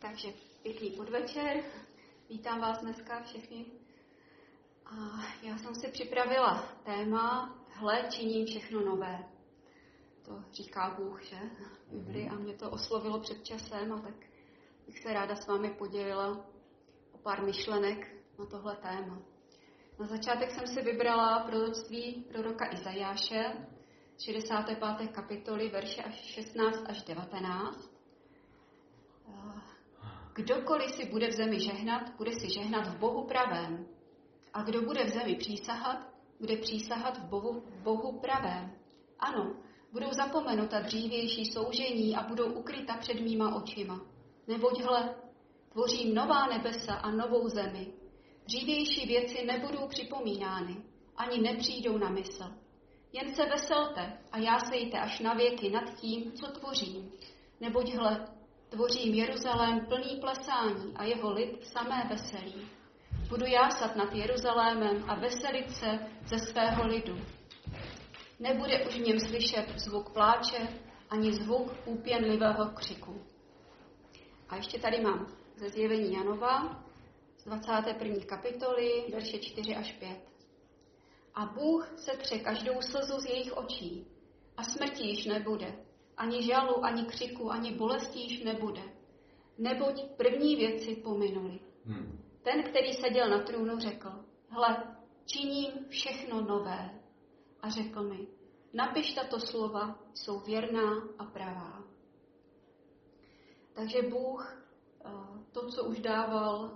Takže pěkný podvečer, vítám vás dneska všechny. A já jsem si připravila téma Hle, činím všechno nové. To říká Bůh, že? A mě to oslovilo před časem, a tak bych se ráda s vámi podělila o pár myšlenek na tohle téma. Na začátek jsem si vybrala proroctví proroka Izajáše, 65. kapitoly, verše 16 až 19. Kdokoliv si bude v zemi žehnat, bude si žehnat v Bohu pravém. A kdo bude v zemi přísahat, bude přísahat v Bohu pravém. Ano, budou zapomenuta dřívější soužení a budou ukryta před mýma očima. Neboť hle, tvořím nová nebesa a novou zemi. Dřívější věci nebudou připomínány, ani nepřijdou na mysl. Jen se veselte a jásejte až na věky nad tím, co tvořím. Neboť hle, tvořím Jeruzalém plný plesání a jeho lid samé veselí. Budu jásat nad Jeruzalémem a veselit se ze svého lidu. Nebude už v něm slyšet zvuk pláče ani zvuk úpěnlivého křiku. A ještě tady mám ze Zjevení Janova z 21. kapitoly, verše 4 až 5. A Bůh setře každou slzu z jejich očí a smrti již nebude. Ani žalu, ani křiku, ani bolesti již nebude. Neboť první věci pominuly. Ten, který seděl na trůnu, řekl, hle, činím všechno nové. A řekl mi, napiš tato slova, jsou věrná a pravá. Takže Bůh to, co už dával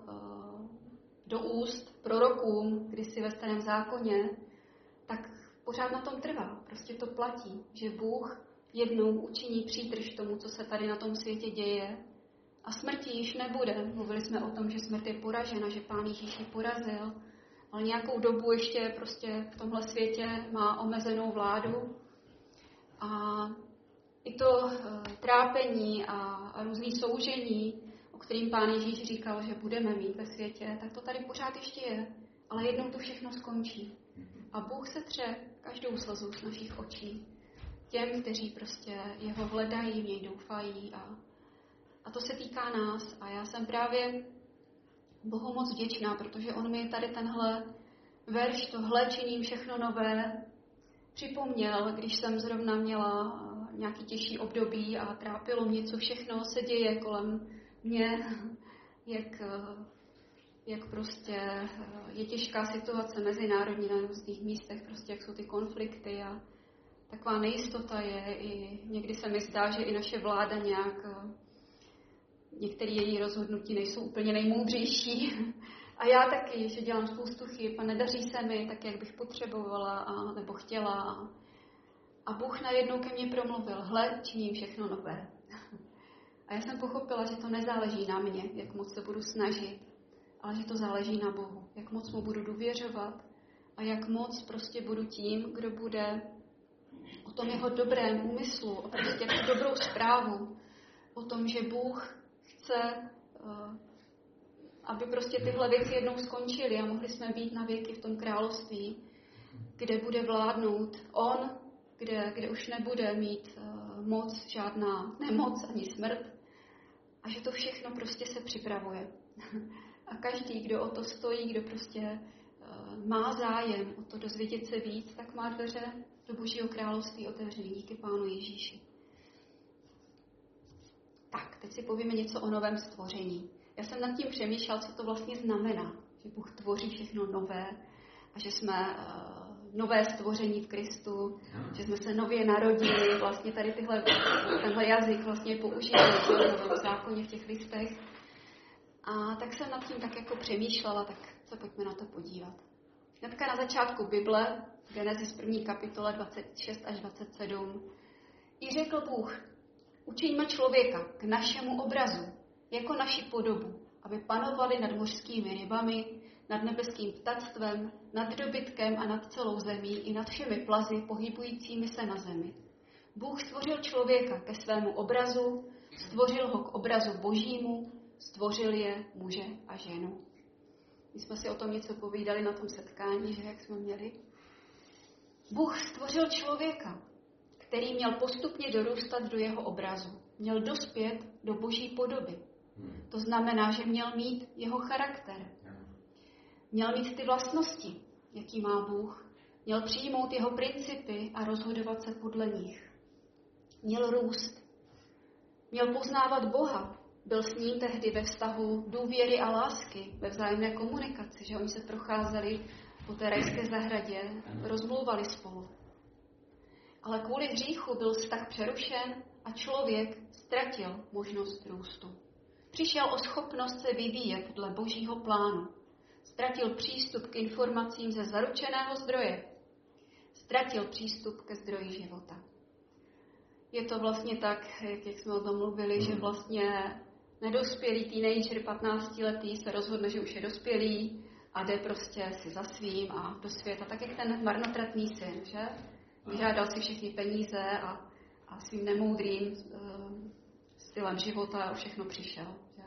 do úst prorokům, kdysi ve Starém zákoně, tak pořád na tom trvá. Prostě to platí, že Bůh jednou učiní přítrž tomu, co se tady na tom světě děje, a smrti již nebude. Mluvili jsme o tom, že smrt je poražena, že Pán Ježíš ji porazil, ale nějakou dobu ještě prostě v tomhle světě má omezenou vládu. A i to trápení a různý soužení, o kterým Pán Ježíš říkal, že budeme mít ve světě, tak to tady pořád ještě je, ale jednou to všechno skončí. A Bůh se tře každou slzu z našich očí. Těm, kteří prostě jeho hledají, v něj doufají, a to se týká nás. A já jsem právě Bohu moc vděčná, protože on mi tady tenhle verš, tohle činím všechno nové, připomněl, když jsem zrovna měla nějaký těžší období a trápilo mě, co všechno se děje kolem mě, jak prostě je těžká situace mezinárodní na různých místech, prostě jak jsou ty konflikty a taková nejistota je. I někdy se mi zdá, že i naše vláda některé její rozhodnutí nejsou úplně nejmoudřejší. A já taky, že dělám spoustu chyb a nedaří se mi tak, jak bych potřebovala nebo chtěla. A Bůh najednou ke mně promluvil, hle, činím všechno nové. A já jsem pochopila, že to nezáleží na mě, jak moc se budu snažit, ale že to záleží na Bohu, jak moc mu budu důvěřovat a jak moc prostě budu tím, kdo bude o tom jeho dobrém úmyslu, o prostě tu dobrou zprávu, o tom, že Bůh chce, aby prostě tyhle věci jednou skončily a mohli jsme být na věky v tom království, kde bude vládnout on, kde už nebude mít moc žádná nemoc ani smrt a že to všechno prostě se připravuje. A každý, kdo o to stojí, kdo prostě má zájem o to dozvědět se víc, tak má dveře do Božího království otevřený díky Pánu Ježíši. Tak, teď si povíme něco o novém stvoření. Já jsem nad tím přemýšlela, co to vlastně znamená, že Bůh tvoří všechno nové a že jsme nové stvoření v Kristu, že jsme se nově narodili, vlastně tady tenhle jazyk vlastně používaný v Novém zákoně v těch listech. A tak jsem nad tím tak jako přemýšlela, tak se pojďme na to podívat. Hnedka na začátku Bible, Genesis 1. kapitola 26 až 27, i řekl Bůh, učiňme člověka k našemu obrazu, jako naši podobu, aby panovali nad mořskými rybami, nad nebeským ptactvem, nad dobytkem a nad celou zemí i nad všemi plazy pohybujícími se na zemi. Bůh stvořil člověka ke svému obrazu, stvořil ho k obrazu Božímu, stvořil je muže a ženu. My jsme si o tom něco povídali na tom setkání, že jak jsme měli. Bůh stvořil člověka, který měl postupně dorůstat do jeho obrazu. Měl dospět do Boží podoby. To znamená, že měl mít jeho charakter. Měl mít ty vlastnosti, jaký má Bůh. Měl přijmout jeho principy a rozhodovat se podle nich. Měl růst. Měl poznávat Boha. Byl s ním tehdy ve vztahu důvěry a lásky, ve vzájemné komunikaci, že oni se procházeli po té rajské zahradě, rozmlouvali spolu. Ale kvůli hříchu byl vztah přerušen a člověk ztratil možnost růstu. Přišel o schopnost se vyvíjet podle Božího plánu. Ztratil přístup k informacím ze zaručeného zdroje. Ztratil přístup ke zdroji života. Je to vlastně tak, jak jsme o tom mluvili, že vlastně nedospělý teenager 15letý se rozhodne, že už je dospělý a jde prostě si za svým a do světa. Tak jak ten marnotratný syn, že? Vyžádal si všechny peníze a svým nemoudrým stylem života všechno přišel. Že?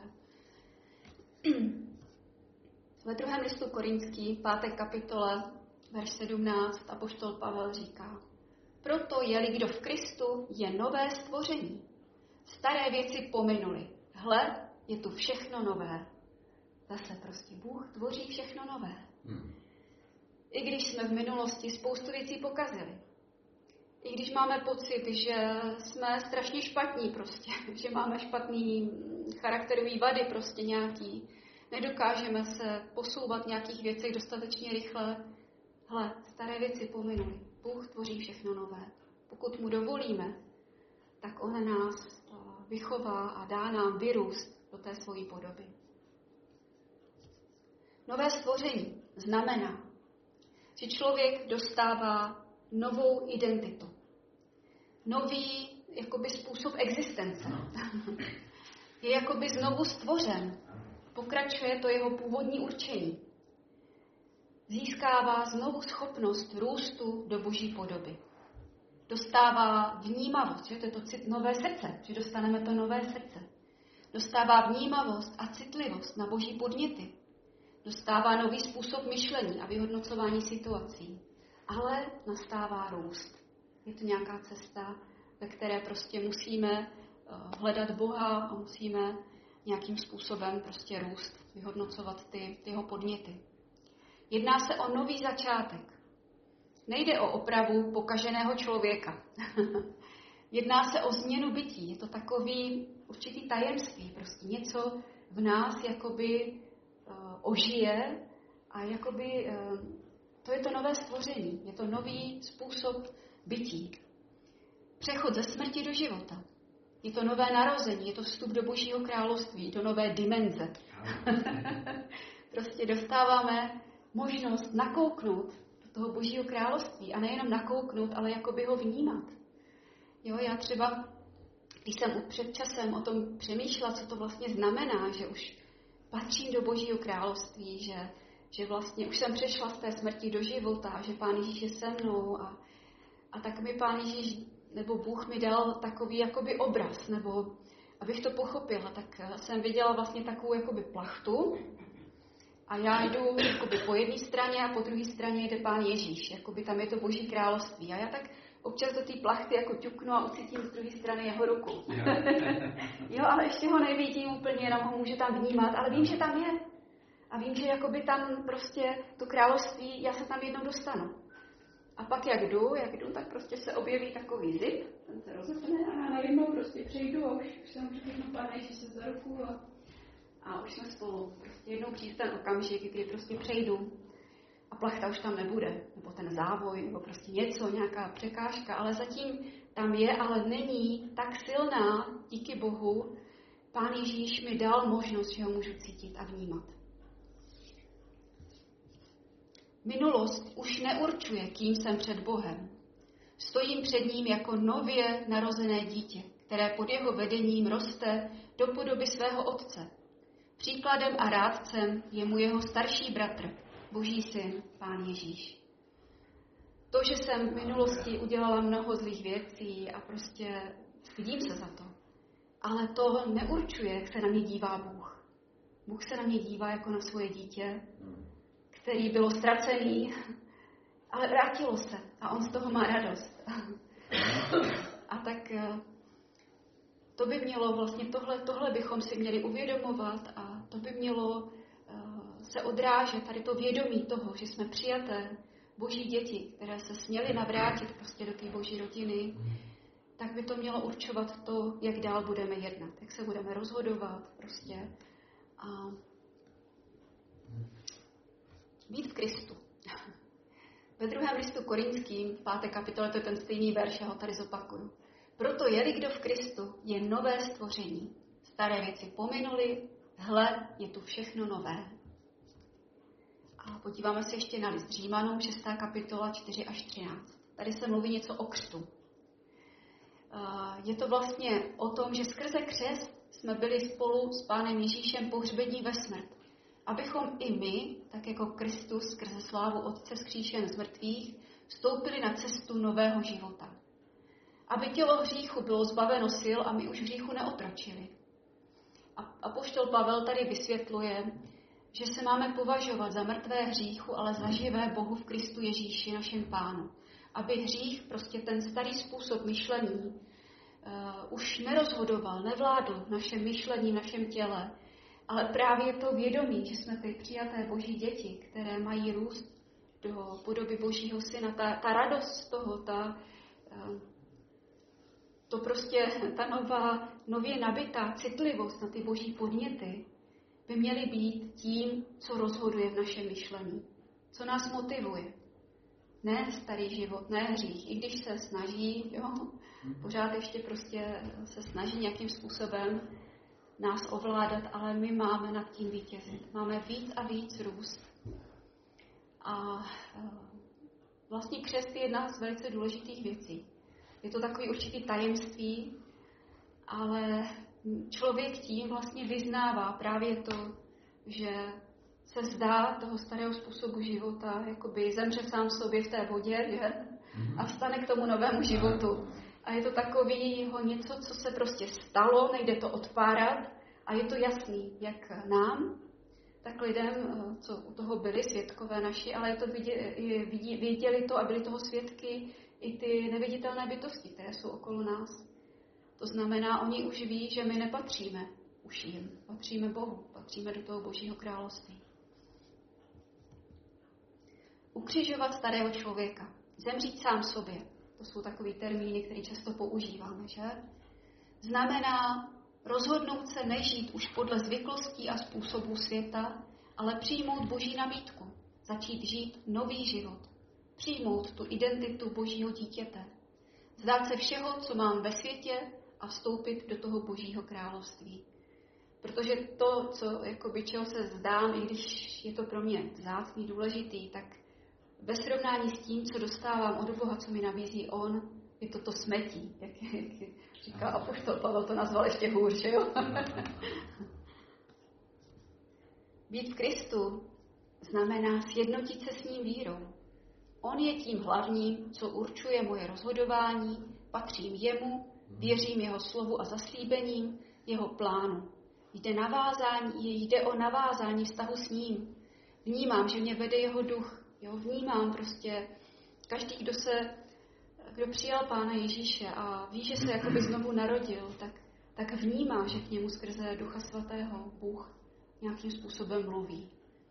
Ve 2. listu Korinským, 5. kapitole, verš 17, apoštol Pavel říká: Proto je-li kdo v Kristu, je nové stvoření. Staré věci pominuly. Hle, je tu všechno nové. Zase prostě Bůh tvoří všechno nové. I když jsme v minulosti spoustu věcí pokazili. I když máme pocit, že jsme strašně špatní prostě, že máme špatný charakterový vady prostě nějaký, nedokážeme se posouvat v nějakých věcech dostatečně rychle. Hle, staré věci pominuly. Bůh tvoří všechno nové. Pokud mu dovolíme, tak on nás vychová a dá nám vyrůst do té svojí podoby. Nové stvoření znamená, že člověk dostává novou identitu. Nový jakoby způsob existence. Je jakoby znovu stvořen. Pokračuje to jeho původní určení. Získává znovu schopnost růstu do Boží podoby. Dostává vnímavost, že to je to nové srdce, že dostaneme to nové srdce. Dostává vnímavost a citlivost na Boží podněty. Dostává nový způsob myšlení a vyhodnocování situací. Ale nastává růst. Je to nějaká cesta, ve které prostě musíme hledat Boha a musíme nějakým způsobem prostě růst, vyhodnocovat ty jeho podněty. Jedná se o nový začátek. Nejde o opravu pokaženého člověka. Jedná se o změnu bytí. Je to takový určitý tajemství. Prostě něco v nás jakoby ožije a jakoby to je to nové stvoření. Je to nový způsob bytí. Přechod ze smrti do života. Je to nové narození, je to vstup do Božího království, do nové dimenze. Prostě dostáváme možnost nakouknout do toho Božího království a nejenom nakouknout, ale jakoby ho vnímat. Jo, já třeba, když jsem před časem o tom přemýšlela, co to vlastně znamená, že už patřím do Božího království, že vlastně už jsem přešla z té smrti do života, že Pán Ježíš je se mnou a tak mi Pán Ježíš nebo Bůh mi dal takový jakoby obraz, nebo abych to pochopila, tak jsem viděla vlastně takovou jakoby plachtu a já jdu jakoby po jedné straně a po druhé straně jde Pán Ježíš, jakoby tam je to Boží království a já tak občas do té plachty jako ťuknu a ucítím z druhé strany jeho ruku. Jo, ale ještě ho nevidím úplně, jenom ho můžu tam vnímat, ale vím, že tam je. A vím, že jakoby tam prostě to království, já se tam jednou dostanu. A pak jak jdu, tak prostě se objeví takový zip, ten se rozepne a já najednou prostě přejdu a už se můžu chytnout Pána Ježíše za ruku a už jsme spolu. Prostě jednou přijde ten okamžik, kdy prostě přejdu a plachta už tam nebude, nebo ten závoj, nebo prostě něco, nějaká překážka, ale zatím tam je, ale není tak silná, díky Bohu, Pán Ježíš mi dal možnost, že ho můžu cítit a vnímat. Minulost už neurčuje, kým jsem před Bohem. Stojím před ním jako nově narozené dítě, které pod jeho vedením roste do podoby svého otce. Příkladem a rádcem je mu jeho starší bratr, Boží syn, Pán Ježíš. To, že jsem v minulosti udělala mnoho zlých věcí a prostě stydím se za to, ale to neurčuje, jak se na mě dívá Bůh. Bůh se na mě dívá jako na svoje dítě, který bylo ztracený, ale vrátilo se a on z toho má radost. A tak to by mělo vlastně tohle bychom si měli uvědomovat a to by mělo se odrážet tady to vědomí toho, že jsme přijaté boží děti, které se směly navrátit prostě do té boží rodiny, tak by to mělo určovat to, jak dál budeme jednat, jak se budeme rozhodovat prostě a být v Kristu. Ve 2. listu Korinským, v 5. kapitole, to je ten stejný verš, já ho tady zopakuju. Proto je-li kdo v Kristu, je nové stvoření. Staré věci pominuly, hle, je tu všechno nové. A podíváme se ještě na list Římanům, 6. kapitola, 4 až 13. Tady se mluví něco o křtu. Je to vlastně o tom, že skrze křest jsme byli spolu s Pánem Ježíšem pohřbení ve smrt. Abychom i my, tak jako Kristus skrze slávu Otce vzkříšen z mrtvých, vstoupili na cestu nového života. Aby tělo hříchu bylo zbaveno sil a my už hříchu neotročili. A apoštol Pavel tady vysvětluje, že se máme považovat za mrtvé hříchu, ale za živé Bohu v Kristu Ježíši, našem Pánu. Aby hřích, prostě ten starý způsob myšlení, už nerozhodoval, nevládl v našem myšlení, v našem těle, ale právě to vědomí, že jsme ty přijaté boží děti, které mají růst do podoby božího syna, ta radost z toho, ta nově nabitá citlivost na ty boží podněty by měly být tím, co rozhoduje v našem myšlení, co nás motivuje. Ne starý život, ne hřích, i když se snaží, pořád ještě prostě se snaží nějakým způsobem nás ovládat, ale my máme nad tím vítězit. Máme víc a víc růst. A vlastně křest je jedna z velice důležitých věcí. Je to takový určitý tajemství, ale člověk tím vlastně vyznává právě to, že se vzdá toho starého způsobu života, jakoby zemře sám sobě v té vodě, že? A vstane k tomu novému životu. A je to takový něco, co se prostě stalo, nejde to odpárat a je to jasný, jak nám, tak lidem, co u toho byli svědkové naši, ale viděli to a byli toho svědky i ty neviditelné bytosti, které jsou okolo nás. To znamená, oni už ví, že my nepatříme už jim, patříme Bohu, patříme do toho Božího království. Ukřižovat starého člověka, zemřít sám sobě, to jsou takový termíny, které často používáme, že? Znamená rozhodnout se nežít už podle zvyklostí a způsobů světa, ale přijmout Boží nabídku, začít žít nový život, přijmout tu identitu Božího dítěte, vzdát se všeho, co mám ve světě a vstoupit do toho Božího království. Protože to, čeho se vzdám, i když je to pro mě vzácný, důležitý, tak ve srovnání s tím, co dostávám od Boha, co mi nabízí On, je to smetí, jak říká apoštol Pavel, to nazval ještě hůř, že jo? Být v Kristu znamená sjednotit se s ním vírou. On je tím hlavním, co určuje moje rozhodování, patřím jemu, věřím jeho slovu a zaslíbením, jeho plánu. Jde o navázání vztahu s ním. Vnímám, že mě vede jeho duch. Vnímám prostě každý, kdo přijal Pána Ježíše a ví, že se jakoby znovu narodil, tak vnímá, že k němu skrze Ducha Svatého Bůh nějakým způsobem mluví.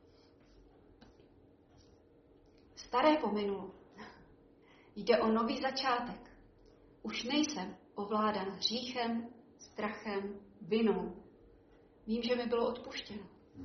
Staré pominulo. Jde o nový začátek. Už nejsem ovládan hříchem, strachem, vinou. Vím, že mi bylo odpuštěno.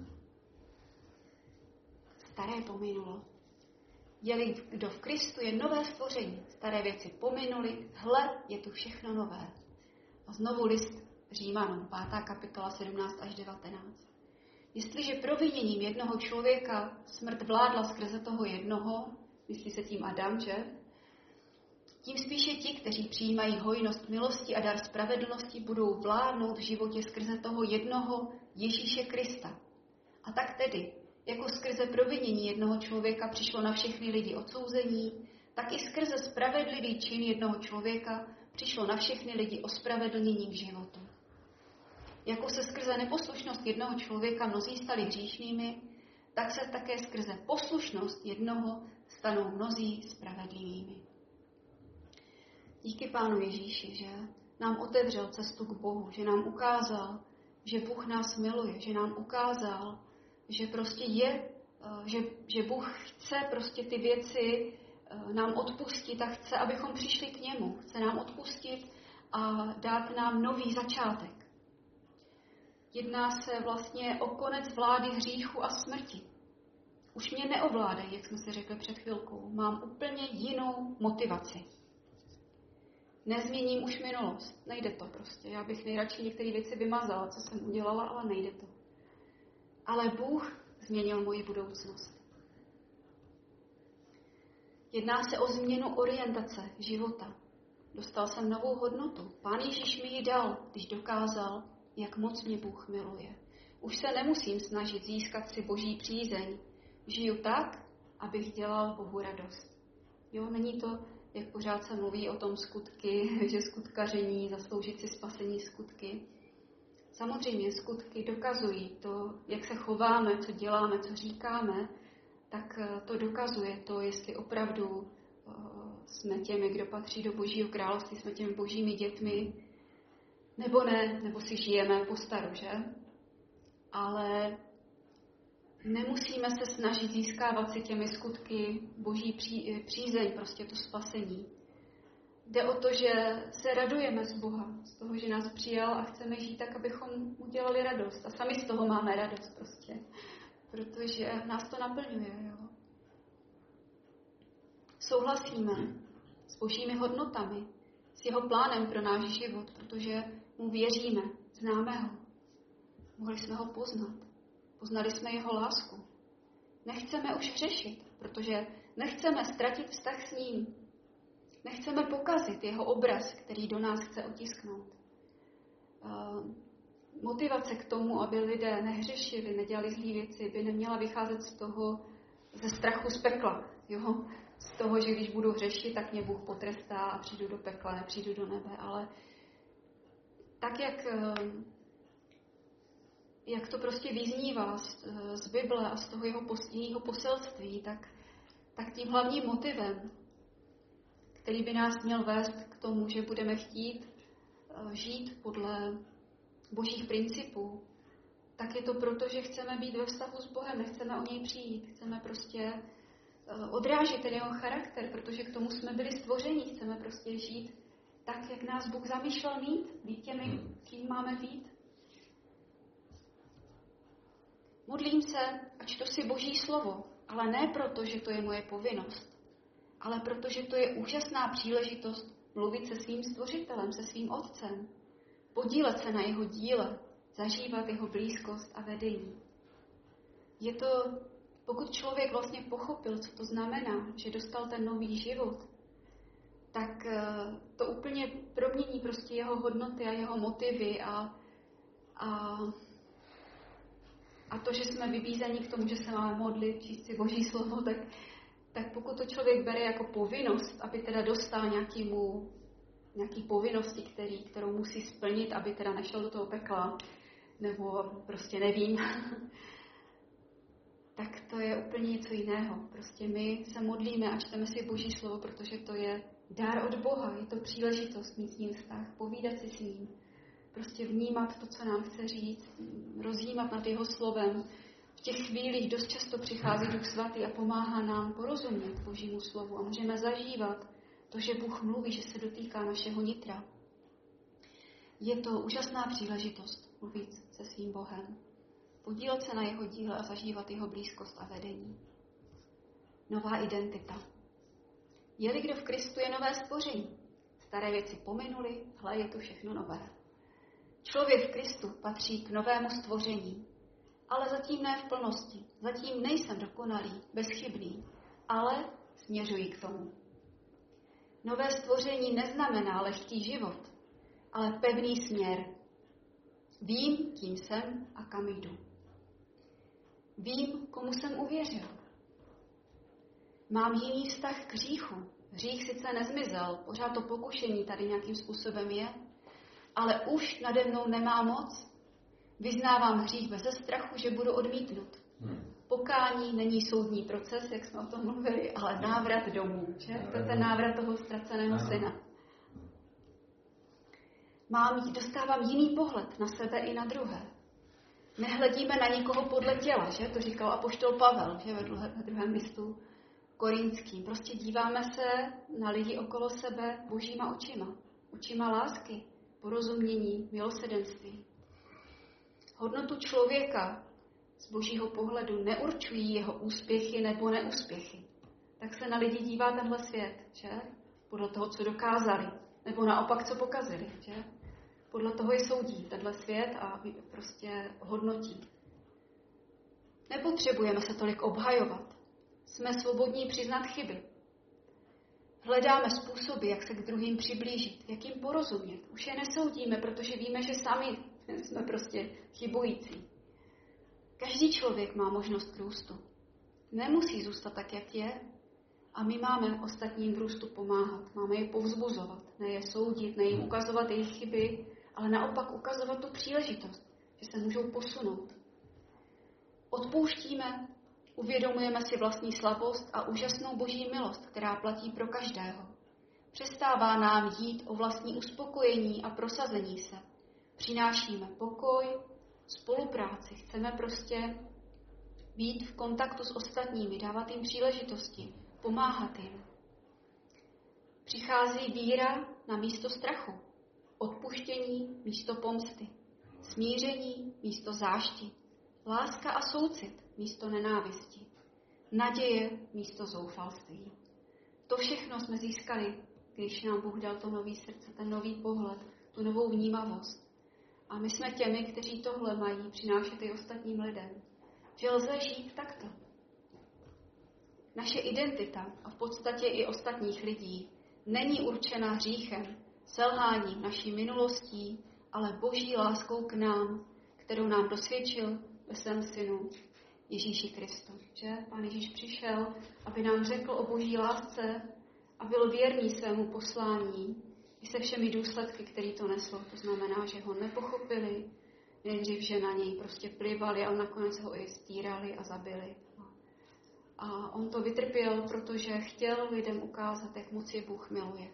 Staré pominulo. Je-li kdo v Kristu, je nové stvoření. Staré věci pominuly, hle, je tu všechno nové. A znovu list Římanům, 5. kapitola 17 až 19. Jestliže proviněním jednoho člověka smrt vládla skrze toho jednoho, myslí se tím Adam, že? Tím spíše ti, kteří přijímají hojnost milosti a dar spravedlnosti, budou vládnout v životě skrze toho jednoho Ježíše Krista. A tak tedy, jako skrze provinění jednoho člověka přišlo na všechny lidi odsouzení, tak i skrze spravedlivý čin jednoho člověka přišlo na všechny lidi ospravedlnění k životu. Jako se skrze neposlušnost jednoho člověka mnozí stali hříšnými, tak se také skrze poslušnost jednoho stanou mnozí spravedlivými. Díky Pánu Ježíši, že nám otevřel cestu k Bohu, že nám ukázal, že Bůh nás miluje, že nám ukázal, že prostě že Bůh chce prostě ty věci nám odpustit a chce, abychom přišli k němu. Chce nám odpustit a dát nám nový začátek. Jedná se vlastně o konec vlády hříchu a smrti. Už mě neovládají, jak jsme si řekli před chvilkou. Mám úplně jinou motivaci. Nezměním už minulost. Nejde to prostě. Já bych nejradši některé věci vymazala, co jsem udělala, ale nejde to. Ale Bůh změnil moji budoucnost. Jedná se o změnu orientace života. Dostal jsem novou hodnotu. Pán Ježíš mi ji dal, když dokázal, jak moc mě Bůh miluje. Už se nemusím snažit získat si Boží přízeň. Žiju tak, abych dělal Bohu radost. Jo, není to, jak pořád se mluví o tom skutky, že skutkaření, zasloužit si spasení skutky. Samozřejmě skutky dokazují to, jak se chováme, co děláme, co říkáme, tak to dokazuje to, jestli opravdu jsme těmi, kdo patří do Božího království, jsme těmi božími dětmi, nebo ne, nebo si žijeme po staru, že? Ale nemusíme se snažit získávat si těmi skutky Boží přízeň, prostě to spasení. Jde o to, že se radujeme z Boha, z toho, že nás přijal a chceme žít tak, abychom mu dělali radost. A sami z toho máme radost prostě, protože nás to naplňuje. Jo. Souhlasíme s Božími hodnotami, s jeho plánem pro náš život, protože mu věříme, známe ho. Mohli jsme ho poznat. Poznali jsme jeho lásku. Nechceme už hřešit, protože nechceme ztratit vztah s ním. Nechceme pokazit jeho obraz, který do nás chce otisknout. Motivace k tomu, aby lidé nehřešili, nedělali zlý věci, by neměla vycházet ze strachu z pekla. Jo? Z toho, že když budu hřešit, tak mě Bůh potrestá a přijdu do pekla, nepřijdu do nebe. Ale tak, jak to prostě vyznívá z Bible a z toho jejího poselství, tak tím hlavním motivem, který by nás měl vést k tomu, že budeme chtít žít podle Božích principů, tak je to proto, že chceme být ve vztahu s Bohem, nechceme o něj přijít, chceme prostě odrážet ten jeho charakter, protože k tomu jsme byli stvořeni, chceme prostě žít tak, jak nás Bůh zamýšlel být těmi, kým máme být. Modlím se a čtu si Boží slovo, ale ne proto, že to je moje povinnost, ale protože to je úžasná příležitost mluvit se svým stvořitelem, se svým otcem, podílet se na jeho díle, zažívat jeho blízkost a vedení. Je to, pokud člověk vlastně pochopil, co to znamená, že dostal ten nový život, tak to úplně promění prostě jeho hodnoty a jeho motivy a to, že jsme vybízeni k tomu, že se máme modlit, číst si Boží slovo, tak pokud to člověk bere jako povinnost, aby teda dostal nějaký povinnosti, kterou musí splnit, aby teda nešel do toho pekla, nebo prostě nevím, tak to je úplně něco jiného. Prostě my se modlíme a čteme si Boží slovo, protože to je dar od Boha, je to příležitost mít s ním vztah, povídat si s ním, prostě vnímat to, co nám chce říct, rozjímat nad jeho slovem. V těch chvílích dost často přichází Duch Svatý a pomáhá nám porozumět Božímu slovu a můžeme zažívat to, že Bůh mluví, že se dotýká našeho nitra. Je to úžasná příležitost mluvit se svým Bohem, podílet se na jeho díle a zažívat jeho blízkost a vedení. Nová identita. Je-li kdo v Kristu, je nové stvoření. Staré věci pominuly, hle, je to všechno nové. Člověk v Kristu patří k novému stvoření, ale zatím ne v plnosti. Zatím nejsem dokonalý, bezchybný, ale směřuji k tomu. Nové stvoření neznamená lehký život, ale pevný směr. Vím, kým jsem a kam jdu. Vím, komu jsem uvěřil. Mám jiný vztah k hříchu. Hřích sice nezmizel, pořád to pokušení tady nějakým způsobem je, ale už nade mnou nemá moc. Vyznávám hřích bez strachu, že budu odmítnut. Pokání není soudní proces, jak jsme o tom mluvili, ale návrat domů. Že? To je ten návrat toho ztraceného syna. dostávám jiný pohled na sebe i na druhé. Nehledíme na nikoho podle těla, že? To říkal apoštol Pavel, že? Ve druhém listu Korinským. Prostě díváme se na lidi okolo sebe božíma očima. Očima lásky, porozumění, milosrdenství. Hodnotu člověka z božího pohledu neurčují jeho úspěchy nebo neúspěchy. Tak se na lidi dívá tenhle svět, že? Podle toho, co dokázali, nebo naopak, co pokazili, že? Podle toho je soudí tenhle svět a prostě hodnotí. Nepotřebujeme se tolik obhajovat. Jsme svobodní přiznat chyby. Hledáme způsoby, jak se k druhým přiblížit, jak jim porozumět. Už je nesoudíme, protože víme, že sami jsme prostě chybující. Každý člověk má možnost k růstu. Nemusí zůstat tak, jak je. A my máme ostatním v růstu pomáhat. Máme je povzbuzovat, ne je soudit, ne jim ukazovat jejich chyby, ale naopak ukazovat tu příležitost, že se můžou posunout. Odpouštíme, uvědomujeme si vlastní slabost a úžasnou boží milost, která platí pro každého. Přestává nám jít o vlastní uspokojení a prosazení se. Přinášíme pokoj, spolupráci. Chceme prostě být v kontaktu s ostatními, dávat jim příležitosti, pomáhat jim. Přichází víra na místo strachu, odpuštění místo pomsty, smíření místo zášti, láska a soucit místo nenávisti, naděje místo zoufalství. To všechno jsme získali, když nám Bůh dal to nový srdce, ten nový pohled, tu novou vnímavost. A my jsme těmi, kteří tohle mají přinášet i ostatním lidem. Že lze žít takto. Naše identita a v podstatě i ostatních lidí není určena hříchem, selháním naší minulostí, ale boží láskou k nám, kterou nám dosvědčil ve svém synu Ježíši Kristu. Že? Pán Ježíš přišel, aby nám řekl o boží lásce a byl věrný svému poslání i se všemi důsledky, které to neslo. To znamená, že ho nepochopili, nejdřív, že na něj prostě plivali, ale nakonec ho i stírali a zabili. A on to vytrpěl, protože chtěl lidem ukázat, jak moc je Bůh miluje.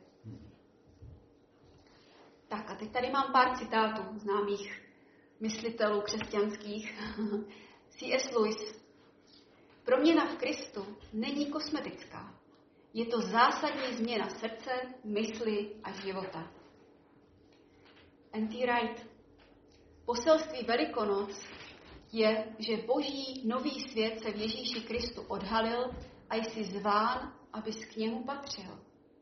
Tak a teď tady mám pár citátů známých myslitelů křesťanských. C.S. Lewis. Proměna v Kristu není kosmetická. Je to zásadní změna srdce, mysli a života. N.T. Wright. Poselství Velikonoc je, že boží nový svět se v Ježíši Kristu odhalil a jsi zván, abys k němu patřil.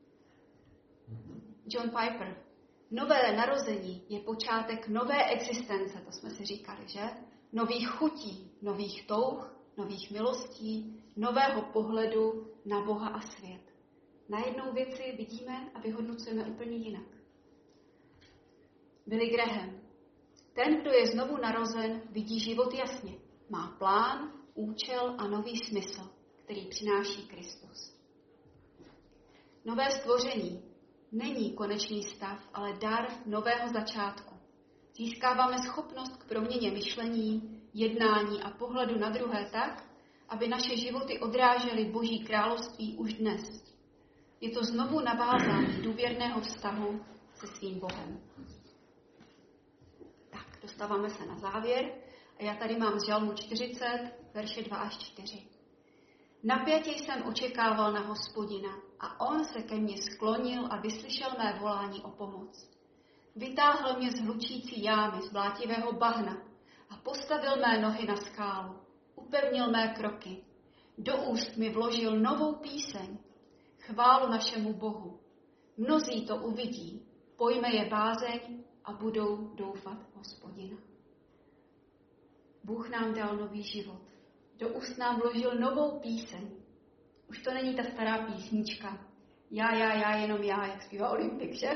John Piper. Nové narození je počátek nové existence, to jsme si říkali, že? Nových chutí, nových touh, nových milostí, nového pohledu na Boha a svět. Najednou věci vidíme a vyhodnocujeme úplně jinak. Billy Graham. Ten, kdo je znovu narozen, vidí život jasně. Má plán, účel a nový smysl, který přináší Kristus. Nové stvoření není konečný stav, ale dar nového začátku. Získáváme schopnost k proměně myšlení, jednání a pohledu na druhé tak, aby naše životy odrážely Boží království už dnes. Je to znovu navázání důvěrného vztahu se svým Bohem. Tak, dostáváme se na závěr a já tady mám z Žalmu 40, verše 2 až 4. Napjatě jsem očekával na Hospodina a on se ke mně sklonil a vyslyšel mé volání o pomoc. Vytáhl mě z hlučící jámy, z blátivého bahna a postavil mé nohy na skálu. Upevnil mé kroky. Do úst mi vložil novou píseň. Chválu našemu Bohu. Mnozí to uvidí, pojme je bázeň a budou doufat v Hospodina. Bůh nám dal nový život. Do úst nám vložil novou píseň. Už to není ta stará písnička. Já, jenom já, jak zpívá Olympik, že?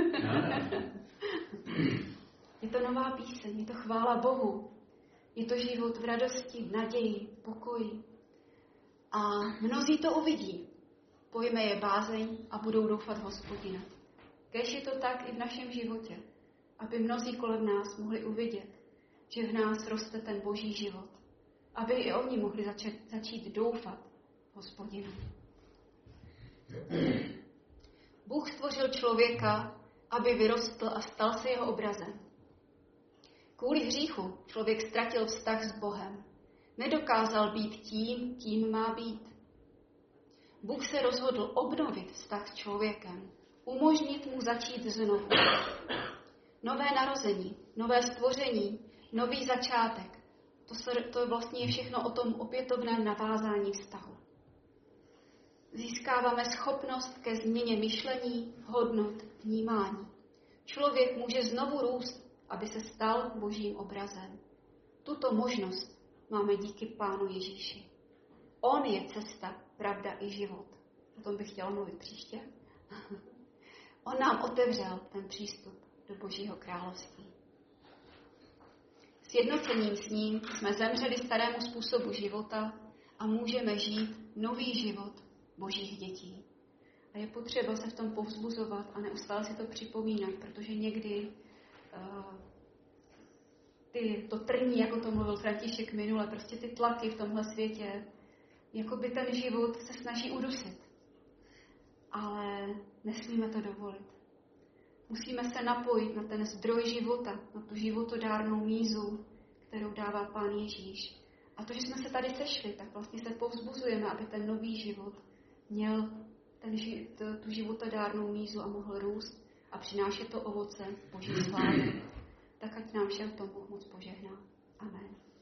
Je to nová píseň, je to chvála Bohu. Je to život v radosti, v naději, v pokoji. A mnozí to uvidí. Pojme je bázeň a budou doufat v Hospodina. Kéž je to tak i v našem životě. Aby mnozí kolem nás mohli uvidět, že v nás roste ten boží život. Aby i oni mohli začít doufat v Hospodina. Bůh stvořil člověka, aby vyrostl a stal se jeho obrazem. Kvůli hříchu člověk ztratil vztah s Bohem. Nedokázal být tím, kým má být. Bůh se rozhodl obnovit vztah s člověkem, umožnit mu začít znovu. Nové narození, nové stvoření, nový začátek. To je vlastně všechno o tom opětovném navázání vztahu. Získáváme schopnost ke změně myšlení, hodnot, vnímání. Člověk může znovu růst, aby se stal Božím obrazem. Tuto možnost máme díky Pánu Ježíši. On je cesta, pravda i život. O tom bych chtěla mluvit příště. On nám otevřel ten přístup do Božího království. Sjednocením s ním jsme zemřeli starému způsobu života a můžeme žít nový život Božích dětí. A je potřeba se v tom povzbuzovat a neustále si to připomínat, protože někdy to trní, jako to mluvil František minule, prostě ty tlaky v tomhle světě, jako by ten život se snaží udusit. Ale nesmíme to dovolit. Musíme se napojit na ten zdroj života, na tu životodárnou mízu, kterou dává Pán Ježíš. A to, že jsme se tady sešli, tak vlastně se povzbuzujeme, aby ten nový život měl tu životodárnou mízu a mohl růst a přinášet to ovoce Boží slávy. Tak ať nám všem to Bůh moc požehná. Amen.